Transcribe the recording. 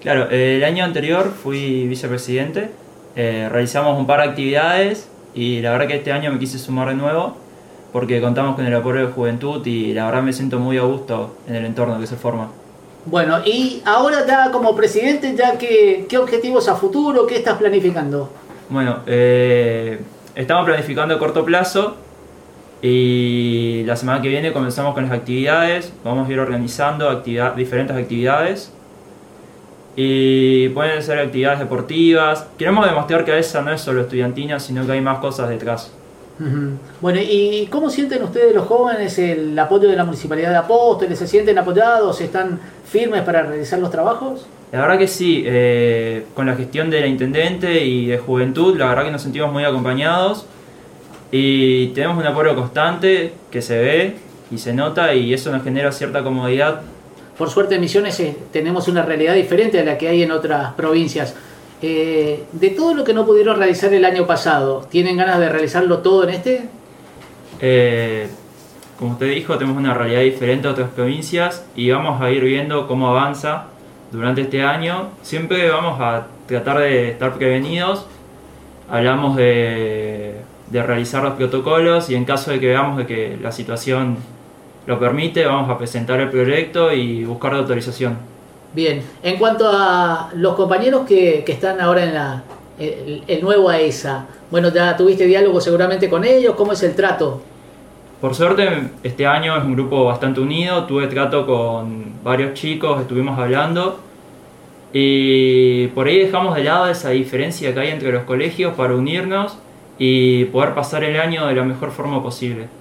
Claro, el año anterior fui vicepresidente, realizamos un par de actividades y la verdad que este año me quise sumar de nuevo porque contamos con el apoyo de Juventud y la verdad me siento muy a gusto en el entorno que se forma. Bueno, y ahora ya como presidente, ya ¿qué objetivos a futuro, qué estás planificando? Bueno, estamos planificando a corto plazo y la semana que viene comenzamos con las actividades, vamos a ir organizando diferentes actividades y pueden ser actividades deportivas. Queremos demostrar que esa no es solo estudiantina, sino que hay más cosas detrás. Ujú. Bueno, ¿y cómo sienten ustedes los jóvenes el apoyo de la Municipalidad de Apóstoles? ¿Se sienten apoyados? ¿Están firmes para realizar los trabajos? La verdad que sí, con la gestión de la Intendente y de Juventud, la verdad que nos sentimos muy acompañados y tenemos un apoyo constante que se ve y se nota y eso nos genera cierta comodidad. Por suerte en Misiones tenemos una realidad diferente a la que hay en otras provincias. De todo lo que no pudieron realizar el año pasado, ¿tienen ganas de realizarlo todo en este? Como usted dijo, tenemos una realidad diferente a otras provincias y vamos a ir viendo cómo avanza durante este año. Siempre vamos a tratar de estar prevenidos, hablamos de realizar los protocolos y en caso de que veamos de que la situación lo permite, vamos a presentar el proyecto y buscar la autorización. Bien, en cuanto a los compañeros que están ahora en el nuevo AESA, bueno, ya tuviste diálogo seguramente con ellos, ¿cómo es el trato? Por suerte, este año es un grupo bastante unido, tuve trato con varios chicos, estuvimos hablando y por ahí dejamos de lado esa diferencia que hay entre los colegios para unirnos y poder pasar el año de la mejor forma posible.